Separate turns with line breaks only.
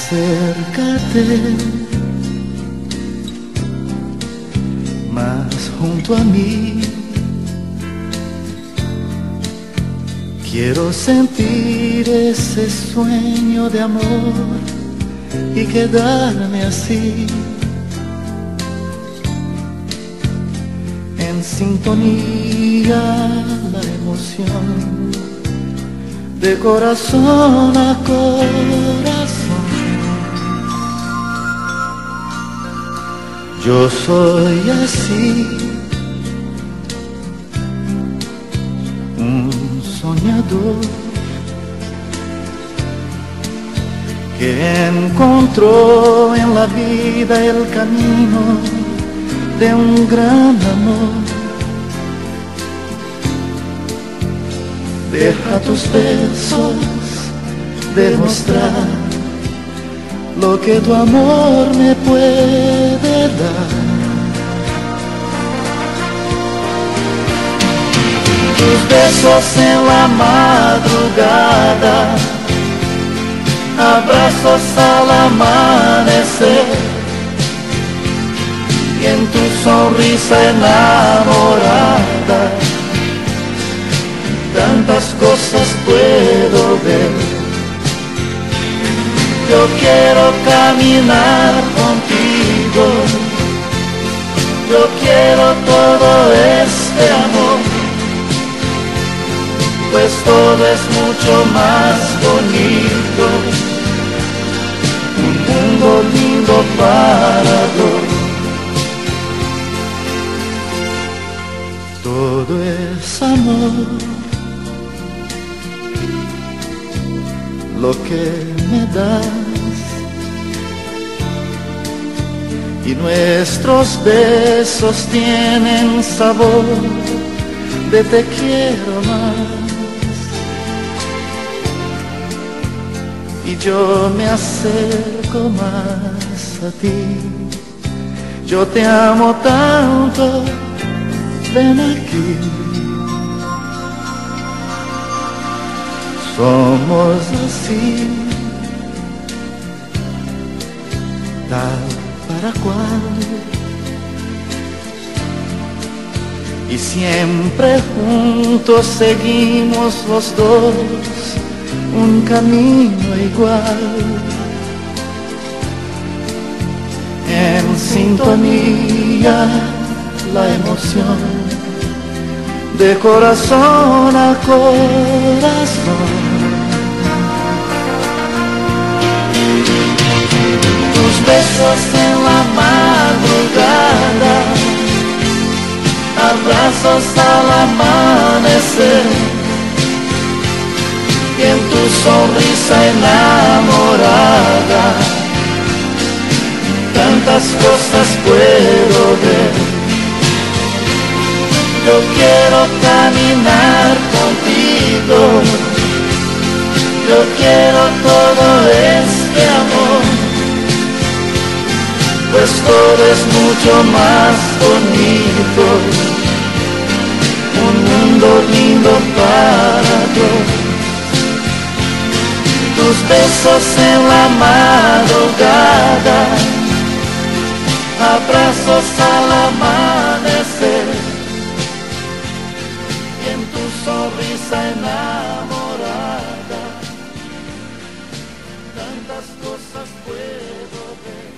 Acércate más junto a mí. Quiero sentir ese sueño de amor y quedarme así, en sintonía, la emoción de corazón a corazón. Yo soy así, un soñador que encontró en la vida el camino de un gran amor. Deja tus besos demostrar lo que tu amor me puede dar. Tus besos en la madrugada, abrazos al amanecer, y en tu sonrisa enamorada tantas cosas puedo ver. Yo quiero caminar contigo, yo quiero todo este amor, pues todo es mucho más bonito, un mundo lindo para dos. Todo es amor, lo que me das, y nuestros besos tienen sabor de te quiero más. Y yo me acerco más a ti, yo te amo tanto, ven aquí. Somos así, tal para cual, y siempre juntos seguimos los dos un camino igual, en sintonía, la emoción de corazón a corazón. Tus besos en la madrugada, abrazos al amanecer, y en tu sonrisa enamorada tantas cosas puedo ver. Yo quiero caminar contigo, yo quiero todo este amor, pues todo es mucho más bonito, un mundo lindo para dos. Tus besos en la madrugada, abrazos al amanecer, y en tu sonrisa enamorada tantas cosas puedo ver.